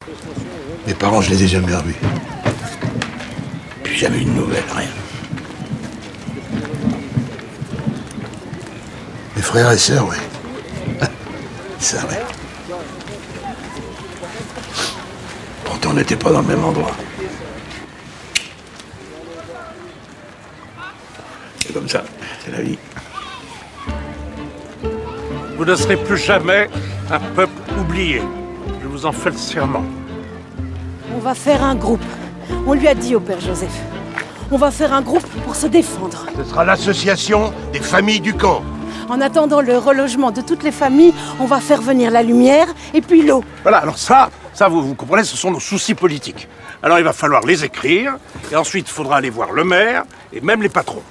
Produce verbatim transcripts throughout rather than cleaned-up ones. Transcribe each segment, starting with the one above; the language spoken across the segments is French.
Mes parents, je les ai jamais revus. Puis jamais eu de nouvelles, rien. Mes frères et sœurs, oui. Ça, oui. Pourtant, on n'était pas dans le même endroit. C'est comme ça, c'est la vie. Vous ne serez plus jamais un peuple oublié. Je vous en fais le serment. On va faire un groupe. On lui a dit au père Joseph. On va faire un groupe pour se défendre. Ce sera l'association des familles du camp. En attendant le relogement de toutes les familles, on va faire venir la lumière et puis l'eau. Voilà, alors ça, ça vous, vous comprenez, ce sont nos soucis politiques. Alors il va falloir les écrire, et ensuite il faudra aller voir le maire, et même les patrons.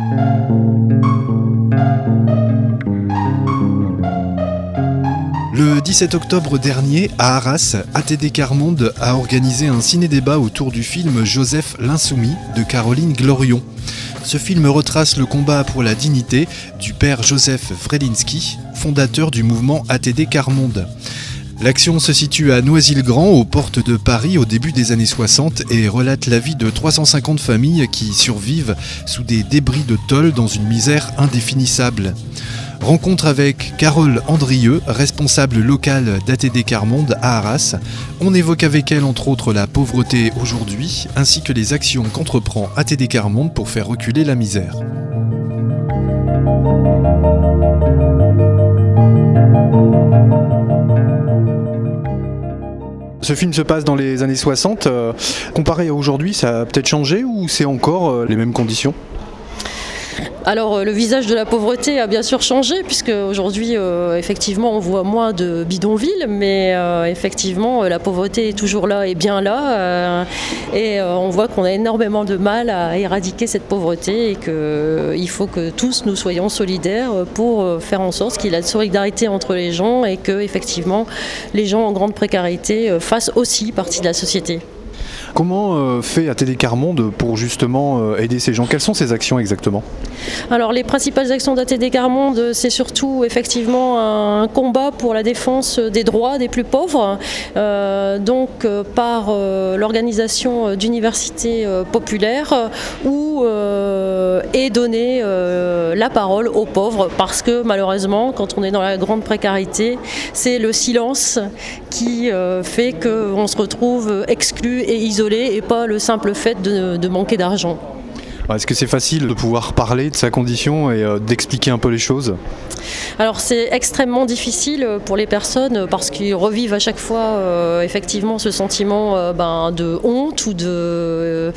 Le dix-sept octobre dernier, à Arras, A T D Quart Monde a organisé un ciné-débat autour du film Joseph l'Insoumis de Caroline Glorion. Ce film retrace le combat pour la dignité du père Joseph Wrelinski, fondateur du mouvement A T D Quart Monde. L'action se situe à Noisy-le-Grand, aux portes de Paris, au début des années soixante, et relate la vie de trois cent cinquante familles qui survivent sous des débris de tôle dans une misère indéfinissable. Rencontre avec Carole Andrieux, responsable locale d'A T D Quart Monde à Arras. On évoque avec elle entre autres la pauvreté aujourd'hui, ainsi que les actions qu'entreprend A T D Quart Monde pour faire reculer la misère. Ce film se passe dans les années soixante. Euh, comparé à aujourd'hui, ça a peut-être changé ou c'est encore euh, les mêmes conditions ? Alors le visage de la pauvreté a bien sûr changé puisque aujourd'hui euh, effectivement on voit moins de bidonvilles, mais euh, effectivement la pauvreté est toujours là et bien là euh, et euh, on voit qu'on a énormément de mal à éradiquer cette pauvreté et qu'il euh, faut que tous nous soyons solidaires pour euh, faire en sorte qu'il y ait la solidarité entre les gens et que effectivement les gens en grande précarité euh, fassent aussi partie de la société. Comment euh, fait A T D Quart Monde pour justement euh, aider ces gens ? Quelles sont ces actions exactement ? Alors les principales actions d'A T D Quart Monde, c'est surtout effectivement un combat pour la défense des droits des plus pauvres, euh, donc euh, par euh, l'organisation d'universités euh, populaires où euh, est donnée euh, la parole aux pauvres, parce que malheureusement quand on est dans la grande précarité, c'est le silence qui euh, fait qu'on se retrouve exclu et isolé et pas le simple fait de, de manquer d'argent. Est-ce que c'est facile de pouvoir parler de sa condition et euh, d'expliquer un peu les choses ? Alors c'est extrêmement difficile pour les personnes parce qu'ils revivent à chaque fois euh, effectivement ce sentiment euh, ben, de honte ou de... Euh,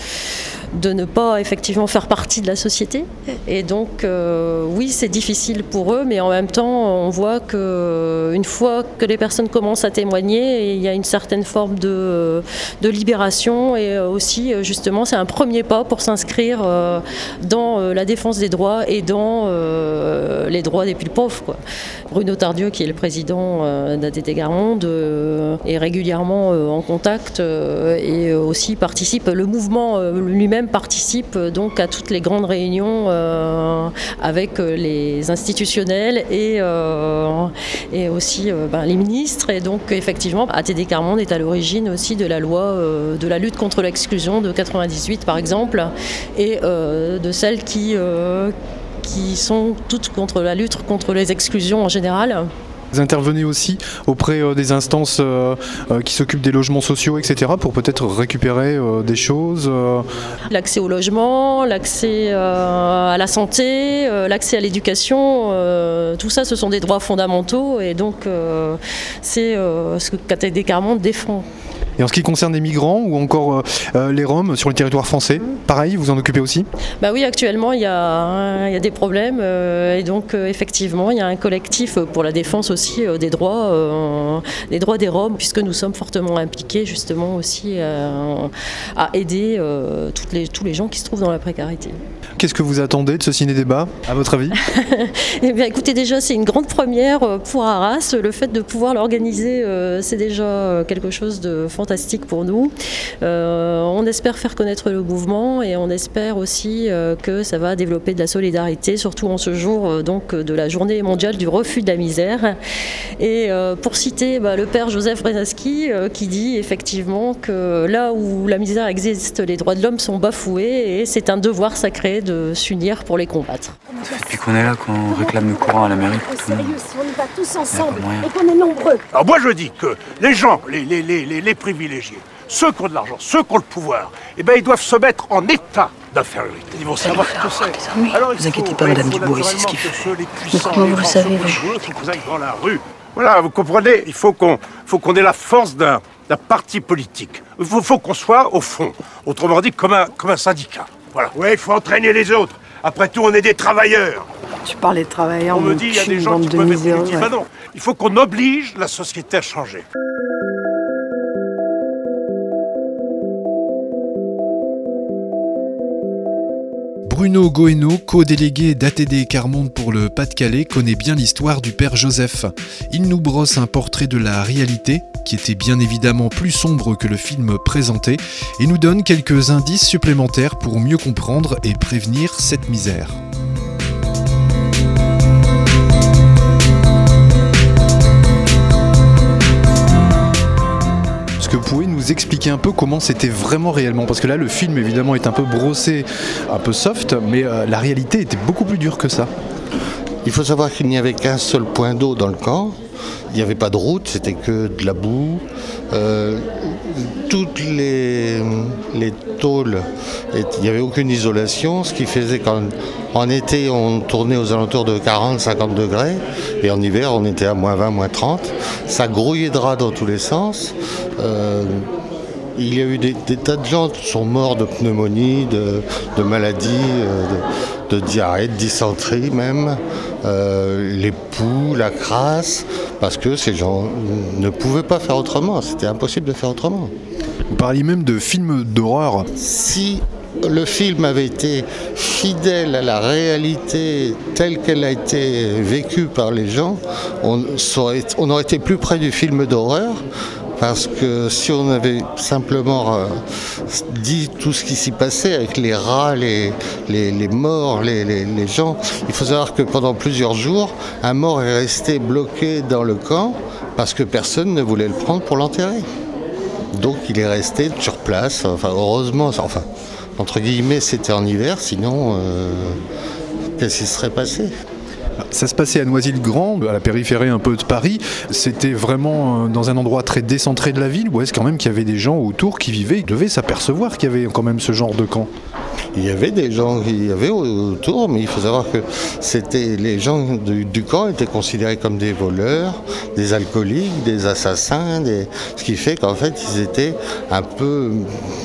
de ne pas effectivement faire partie de la société. Et donc euh, oui, c'est difficile pour eux, mais en même temps on voit qu'une fois que les personnes commencent à témoigner, il y a une certaine forme de, de libération et aussi justement c'est un premier pas pour s'inscrire euh, dans la défense des droits et dans euh, les droits des plus pauvres, quoi. Bruno Tardieu, qui est le président euh, d'A T D Quart Monde, euh, est régulièrement euh, en contact euh, et aussi participe, le mouvement euh, lui-même participe donc à toutes les grandes réunions euh, avec les institutionnels et, euh, et aussi euh, ben, les ministres. Et donc effectivement, A T D Quart Monde est à l'origine aussi de la loi euh, de la lutte contre l'exclusion de quatre-vingt-dix-huit par exemple, et euh, de celles qui, euh, qui sont toutes contre la lutte contre les exclusions en général. Vous intervenez aussi auprès euh, des instances euh, euh, qui s'occupent des logements sociaux, et cetera, pour peut-être récupérer euh, des choses euh... L'accès au logement, l'accès euh, à la santé, euh, l'accès à l'éducation, euh, tout ça ce sont des droits fondamentaux et donc euh, c'est euh, ce que A T D Quart Monde défend. Et en ce qui concerne les migrants ou encore euh, les Roms sur le territoire français, pareil, vous en occupez aussi ? Bah oui, actuellement il y a, il y a des problèmes euh, et donc euh, effectivement il y a un collectif pour la défense aussi euh, des droits, euh, des droits des Roms, puisque nous sommes fortement impliqués justement aussi euh, à aider euh, toutes les, tous les gens qui se trouvent dans la précarité. Qu'est-ce que vous attendez de ce ciné-débat, à votre avis ? Eh bien, écoutez, déjà, c'est une grande première pour Arras. Le fait de pouvoir l'organiser, euh, c'est déjà quelque chose de fondamental. fantastique pour nous. Euh, on espère faire connaître le mouvement et on espère aussi euh, que ça va développer de la solidarité, surtout en ce jour euh, donc, de la journée mondiale du refus de la misère. Et euh, pour citer bah, le père Joseph Brezinski euh, qui dit effectivement que là où la misère existe, les droits de l'homme sont bafoués et c'est un devoir sacré de s'unir pour les combattre. Depuis qu'on est là, qu'on réclame le courant à la mairie. Sérieux, si on y va tous ensemble et qu'on est nombreux. Alors moi je dis que les gens, les, les, les, les, les privilégiés, ceux qui ont de l'argent, ceux qui ont le pouvoir, eh ben, ils doivent se mettre en état d'infériorité. Ils vont savoir ce que c'est. Alors, vous inquiétez pas, Madame Dubois, c'est ce qu'il fait. Mais comment vous le savez, vous dans la rue. Voilà, vous comprenez, il faut qu'on faut qu'on ait la force d'un d'un parti politique. Il faut, faut qu'on soit au fond, autrement dit comme un, comme un syndicat. Voilà. Ouais, il faut entraîner les autres. Après tout, on est des travailleurs. Tu parlais de travailleurs, on me dit, il y a des gens qui peuvent être inutiles. Ben non, il faut qu'on oblige la société à changer. Bruno Goeno, co-délégué d'A T D Quart Monde pour le Pas-de-Calais, connaît bien l'histoire du père Joseph. Il nous brosse un portrait de la réalité, qui était bien évidemment plus sombre que le film présenté, et nous donne quelques indices supplémentaires pour mieux comprendre et prévenir cette misère. Est-ce que vous pouvez nous expliquer un peu comment c'était vraiment réellement ? Parce que là, le film, évidemment, est un peu brossé, un peu soft, mais euh, la réalité était beaucoup plus dure que ça. Il faut savoir qu'il n'y avait qu'un seul point d'eau dans le camp. Il n'y avait pas de route, c'était que de la boue. Euh, toutes les, les tôles, il n'y avait aucune isolation, ce qui faisait qu'en été, on tournait aux alentours de quarante à cinquante degrés, et en hiver, on était à moins vingt, moins trente. Ça grouillait de rats dans tous les sens. Euh, il y a eu des, des tas de gens qui sont morts de pneumonie, de, de maladies, de, de diarrhée, de dysenterie même, euh, les poux, la crasse, parce que ces gens ne pouvaient pas faire autrement, c'était impossible de faire autrement. Vous parliez même de films d'horreur. Si le film avait été fidèle à la réalité telle qu'elle a été vécue par les gens, on, saurait, on aurait été plus près du film d'horreur. Parce que si on avait simplement euh, dit tout ce qui s'y passait avec les rats, les, les, les morts, les, les, les gens, il faut savoir que pendant plusieurs jours, un mort est resté bloqué dans le camp parce que personne ne voulait le prendre pour l'enterrer. Donc il est resté sur place, enfin heureusement, enfin entre guillemets c'était en hiver, sinon euh, qu'est-ce qui serait passé ? Ça se passait à Noisy-le-Grand, à la périphérie un peu de Paris. C'était vraiment dans un endroit très décentré de la ville, ou est-ce quand même qu'il y avait des gens autour qui vivaient, ils devaient s'apercevoir qu'il y avait quand même ce genre de camp ? Il y avait des gens qui y avaient autour, mais il faut savoir que c'était les gens du, du camp étaient considérés comme des voleurs, des alcooliques, des assassins, des... ce qui fait qu'en fait ils étaient un peu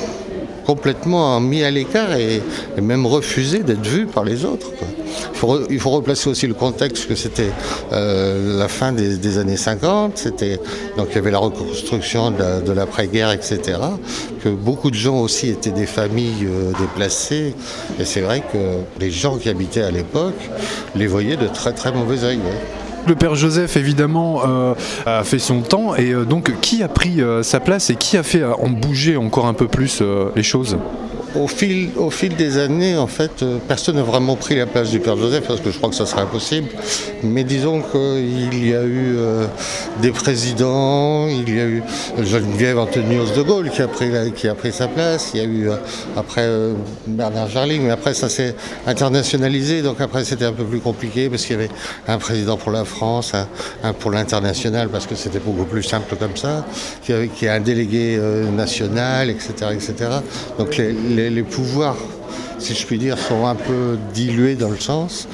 complètement mis à l'écart et, et même refusés d'être vus par les autres, quoi. Il faut, il faut replacer aussi le contexte que c'était euh, la fin des, des années cinquante, c'était, donc il y avait la reconstruction de, la, de l'après-guerre, et cetera, que beaucoup de gens aussi étaient des familles euh, déplacées, et c'est vrai que les gens qui habitaient à l'époque les voyaient de très très mauvais œil. Ouais. Le père Joseph, évidemment, euh, a fait son temps, et euh, donc qui a pris euh, sa place et qui a fait euh, en bouger encore un peu plus euh, les choses ? Au fil, au fil des années, en fait, euh, personne n'a vraiment pris la place du père Joseph, parce que je crois que ça serait impossible. Mais disons qu'il y a eu euh, des présidents, il y a eu Geneviève Antonios de Gaulle qui a pris, la, qui a pris sa place, il y a eu euh, après euh, Bernard Jarling, mais après ça s'est internationalisé, donc après c'était un peu plus compliqué, parce qu'il y avait un président pour la France, un, un pour l'international, parce que c'était beaucoup plus simple comme ça, qui a, qui a un délégué euh, national, et cetera, et cetera. Donc les, les Les pouvoirs, si je puis dire, sont un peu dilués dans le sens.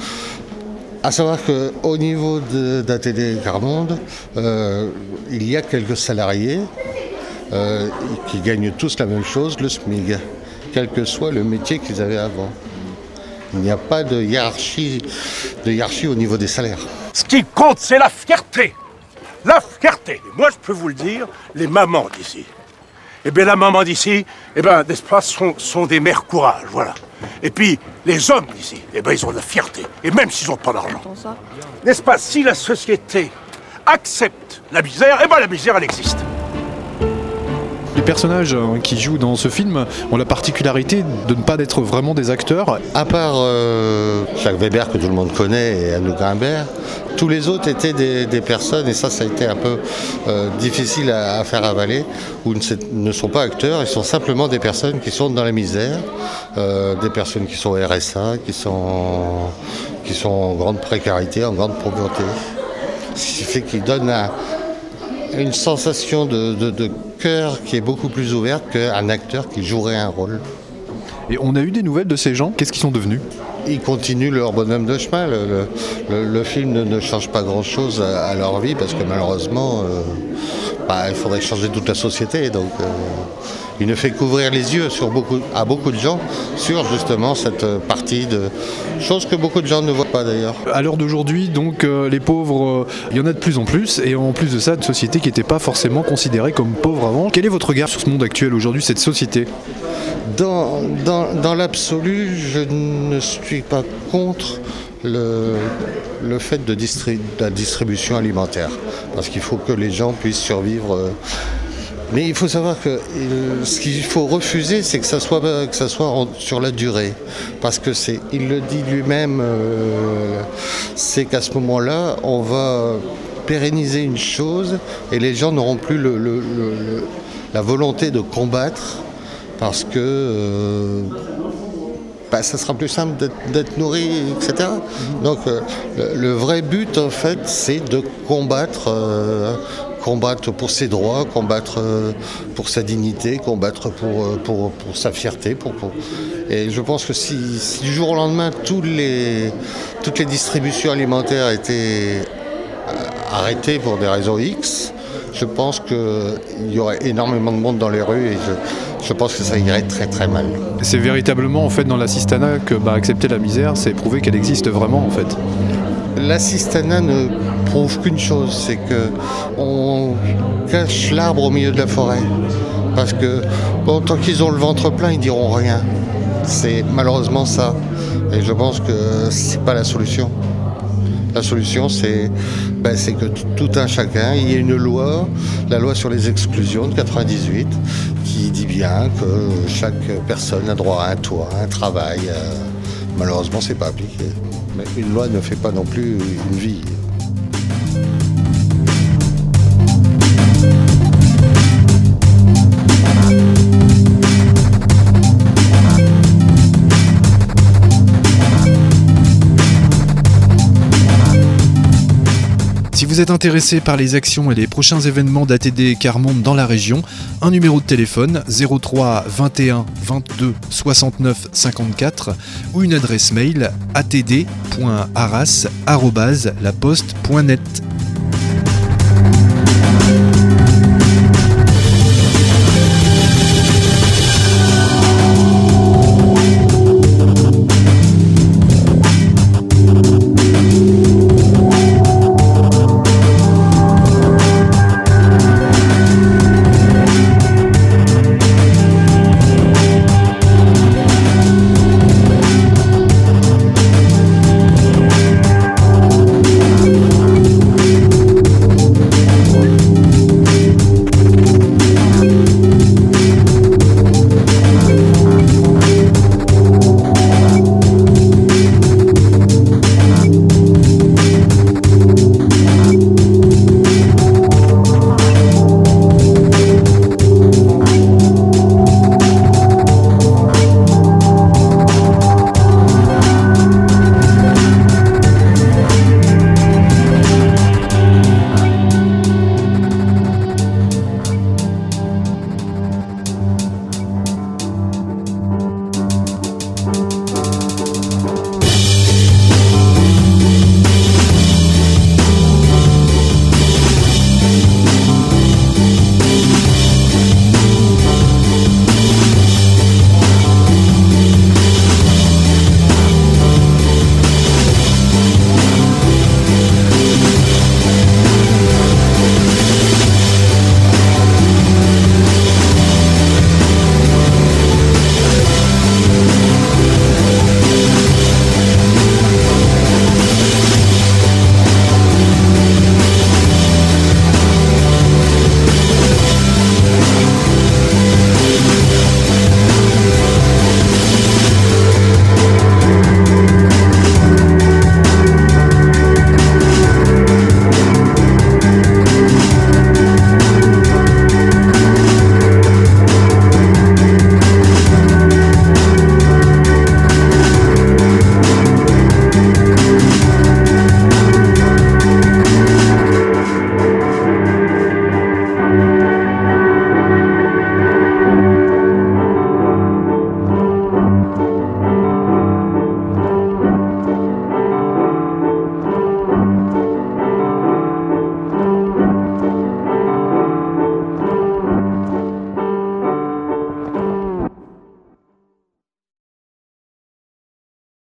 À savoir qu'au niveau de, d'A T D Quart Monde, euh, il y a quelques salariés euh, qui gagnent tous la même chose, le SMIC, quel que soit le métier qu'ils avaient avant. Il n'y a pas de hiérarchie, de hiérarchie au niveau des salaires. Ce qui compte, c'est la fierté. La fierté. Et moi, je peux vous le dire, les mamans d'ici. Eh bien, la maman d'ici, eh bien, n'est-ce pas, sont, sont des mères courage, voilà. Et puis, les hommes d'ici, eh bien, ils ont de la fierté, et même s'ils n'ont pas d'argent. N'est-ce pas, si la société accepte la misère, eh bien, la misère, elle existe. Les personnages qui jouent dans ce film ont la particularité de ne pas être vraiment des acteurs. À part euh, Jacques Weber, que tout le monde connaît, et Anouk Grimbert, tous les autres étaient des, des personnes, et ça, ça a été un peu euh, difficile à, à faire avaler, où ne, ne sont pas acteurs, ils sont simplement des personnes qui sont dans la misère, euh, des personnes qui sont au R S A, qui sont, qui sont en grande précarité, en grande pauvreté. Ce qui fait qu'ils donnent un, une sensation de, de, de cœur qui est beaucoup plus ouverte qu'un acteur qui jouerait un rôle. Et on a eu des nouvelles de ces gens, qu'est-ce qu'ils sont devenus ? Ils continuent leur bonhomme de chemin. Le, le, le film ne, ne change pas grand-chose à, à leur vie parce que malheureusement, euh, bah, il faudrait changer toute la société. Donc, euh, il ne fait qu'ouvrir les yeux sur beaucoup, à beaucoup de gens sur justement cette partie de choses que beaucoup de gens ne voient pas d'ailleurs. À l'heure d'aujourd'hui, donc, euh, les pauvres, il euh, y en a de plus en plus, et en plus de ça, une société qui n'était pas forcément considérée comme pauvre avant. Quel est votre regard sur ce monde actuel aujourd'hui, cette société ? Dans, dans, dans l'absolu, je ne suis pas contre le, le fait de, distri- de la distribution alimentaire, parce qu'il faut que les gens puissent survivre. Mais il faut savoir que il, ce qu'il faut refuser, c'est que ça soit, que ça soit en, sur la durée, parce que c'est, il le dit lui-même, euh, c'est qu'à ce moment-là, on va pérenniser une chose et les gens n'auront plus le, le, le, le, la volonté de combattre. Parce que euh, bah, ça sera plus simple d'être, d'être nourri, et cetera. Donc euh, le, le vrai but, en fait, c'est de combattre, euh, combattre pour ses droits, combattre euh, pour sa dignité, combattre pour, euh, pour, pour sa fierté. Pour, pour... Et je pense que si, si du jour au lendemain, tous les, toutes les distributions alimentaires étaient arrêtées pour des raisons X, je pense qu'il y aurait énormément de monde dans les rues et je, je pense que ça irait très très mal. C'est véritablement en fait dans l'assistanat que bah, accepter la misère, c'est prouver qu'elle existe vraiment en fait. L'assistanat ne prouve qu'une chose, c'est qu'on cache l'arbre au milieu de la forêt. Parce que bon, tant qu'ils ont le ventre plein, ils diront rien. C'est malheureusement ça. Et je pense que c'est pas la solution. La solution, c'est, ben, c'est que tout un chacun, il y a une loi, la loi sur les exclusions de quatre-vingt-dix-huit, qui dit bien que chaque personne a droit à un toit, à un travail. Euh, malheureusement, c'est pas appliqué. Mais une loi ne fait pas non plus une vie. Si vous êtes intéressé par les actions et les prochains événements d'A T D Quart Monde dans la région, un numéro de téléphone zéro trois vingt et un vingt-deux soixante-neuf cinquante-quatre ou une adresse mail a t d point arras arobase la poste point net.